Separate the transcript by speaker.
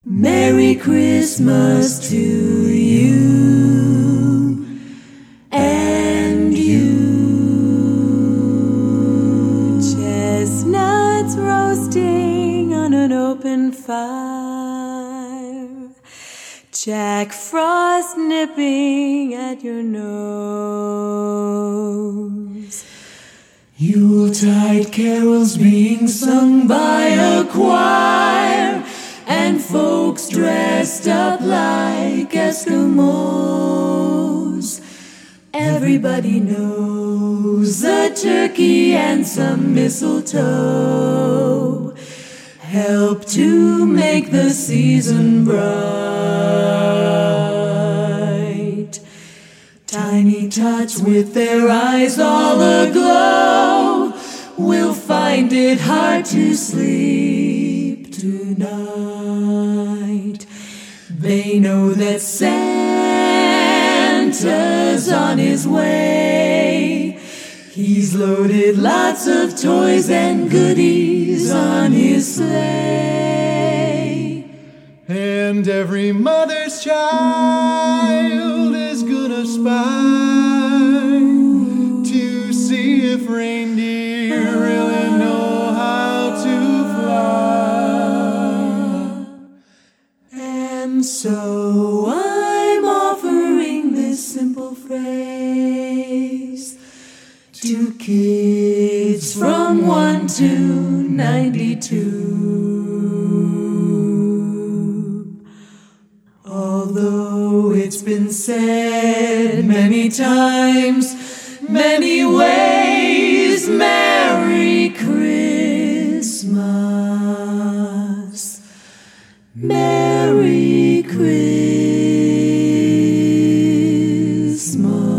Speaker 1: Merry Christmas to you and you. Chestnuts roasting on an open fire, Jack Frost nipping at your nose, Yuletide carols being sung by a choir, and folks dressed up like Eskimos. Everybody knows a turkey and some mistletoe help to make the season bright. Tiny tots with their eyes all aglow will find it hard to sleep tonight. They know that Santa's on his way. He's loaded lots of toys and goodies on his sleigh.
Speaker 2: And every mother's child is gonna spy to see if reindeer really know how to fly.
Speaker 1: And so I'm offering this simple phrase to kids from 1 to 92. Although it's been said many times, many ways, Merry Christmas. Merry Christmas.